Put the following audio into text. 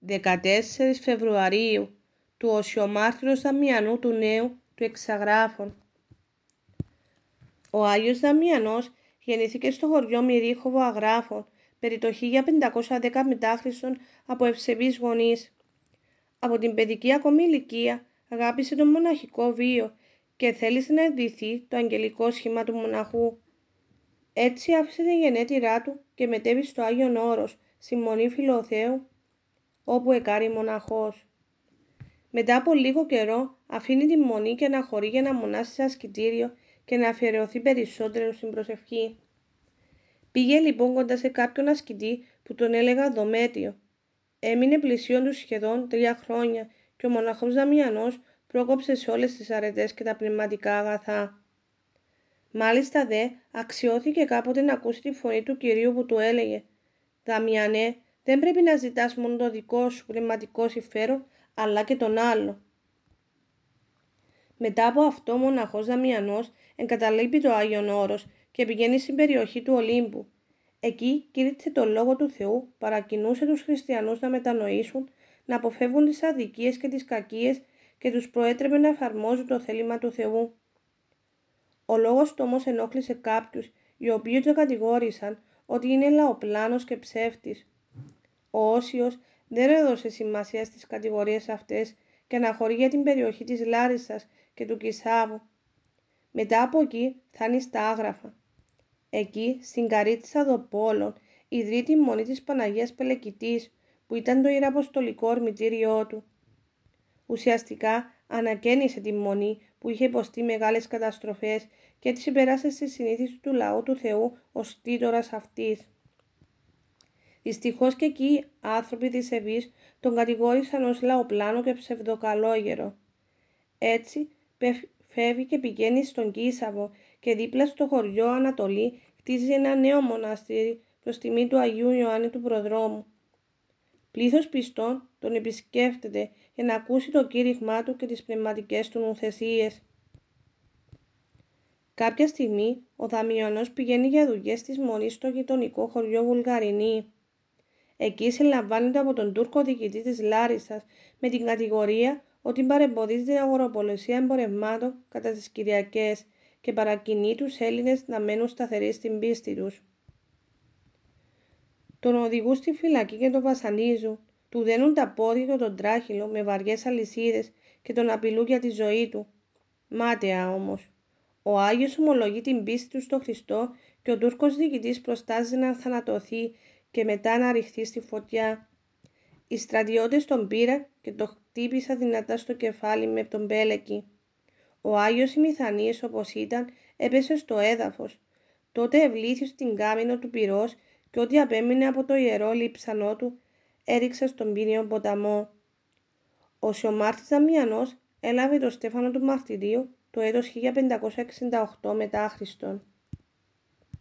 14 Φεβρουαρίου του Οσιομάρτυρος Δαμιανού του Νέου του Εξαγράφων. Ο Άγιος Δαμιανός γεννήθηκε στο χωριό Μυρίχοβο Αγράφων περί το 1510 μετά Χριστόν από ευσεβείς γονείς. Από την παιδική ακόμη ηλικία αγάπησε τον μοναχικό βίο και θέλησε να ειδηθεί το αγγελικό σχήμα του μοναχού. Έτσι άφησε τη γενέτειρά του και μετέβη στο Άγιον Όρος, στη Μονή Φιλοθέου, όπου εκάρει μοναχός. Μετά από λίγο καιρό αφήνει τη μονή και αναχωρεί για να μονάσει σε ασκητήριο και να αφιερωθεί περισσότερο στην προσευχή. Πήγε λοιπόν κοντά σε κάποιον ασκητή που τον έλεγα Δομέτιο. Έμεινε πλησίον του σχεδόν 3 χρόνια και ο μοναχός Δαμιανός πρόκοψε σε όλες τις αρετές και τα πνευματικά αγαθά. Μάλιστα δε αξιώθηκε κάποτε να ακούσει τη φωνή του Κυρίου που του έλεγε «Δαμιανέ, δεν πρέπει να ζητάς μόνο το δικό σου πνευματικό συμφέρον, αλλά και τον άλλο». Μετά από αυτό ο μοναχός Δαμιανός εγκαταλείπει το Άγιον Όρος και πηγαίνει στην περιοχή του Ολύμπου. Εκεί κήρυξε τον Λόγο του Θεού, παρακινούσε τους χριστιανούς να μετανοήσουν, να αποφεύγουν τις αδικίες και τις κακίες και τους προέτρεπε να εφαρμόζουν το θέλημα του Θεού. Ο λόγος του όμως ενόχλησε κάποιους, οι οποίοι τον κατηγόρησαν ότι είναι λαοπλάνος και ψεύτης. Ο Όσιος δεν έδωσε σημασία στις κατηγορίες αυτές και αναχωρεί για την περιοχή της Λάρισσας και του Κισάβου. Μετά από εκεί φτάνει στα Άγραφα. Εκεί, στην Καρίτσα Δοπόλων, ιδρύει τη Μονή της Παναγίας Πελεκητής, που ήταν το ιεραποστολικό ορμητήριό του. Ουσιαστικά ανακαίνισε τη Μονή που είχε υποστεί μεγάλες καταστροφές και έτσι περάσε στη συνείδηση του λαού του Θεού ως τίτορας αυτής. Δυστυχώς και εκεί άνθρωποι της Ευής τον κατηγόρησαν ως λαοπλάνο και ψευδοκαλόγερο. Έτσι φεύγει και πηγαίνει στον Κίσαβο και δίπλα στο χωριό Ανατολή χτίζει ένα νέο μοναστήρι προς τιμή του Αγίου Ιωάννη του Προδρόμου. Πλήθος πιστών τον επισκέφτεται για να ακούσει το κήρυγμά του και τις πνευματικές του νουθεσίες. Κάποια στιγμή ο Δαμιανός πηγαίνει για δουλειές της Μονής στο γειτονικό χωριό Βουλγαρινή. Εκεί συλλαμβάνεται από τον Τούρκο διοικητή της Λάρισσας με την κατηγορία ότι παρεμποδίζει την αγοροπολισία εμπορευμάτων κατά τις Κυριακές και παρακινεί τους Έλληνες να μένουν σταθεροί στην πίστη τους. Τον οδηγούν στη φυλακή και τον βασανίζουν, του δένουν τα πόδια και τον τράχυλο με βαριές αλυσίδες και τον απειλούν για τη ζωή του. Μάταια όμως. Ο Άγιος ομολογεί την πίστη του στο Χριστό και ο Τούρκος διοικητής προστάζει να θανατωθεί και μετά να ρηχθεί στη φωτιά. Οι στρατιώτες τον πήραν και τον χτύπησαν δυνατά στο κεφάλι με τον πέλεκι. Ο Άγιος ημιθανής όπως ήταν έπεσε στο έδαφος. Τότε ευλήθη στην κάμινο του πυρός και ό,τι απέμεινε από το ιερό λείψανό του έριξε στον πύρινο ποταμό. Ο Οσιομάρτης Δαμιανός έλαβε το στέφανο του μαρτυρίου το έτος 1568 μετά Χριστόν.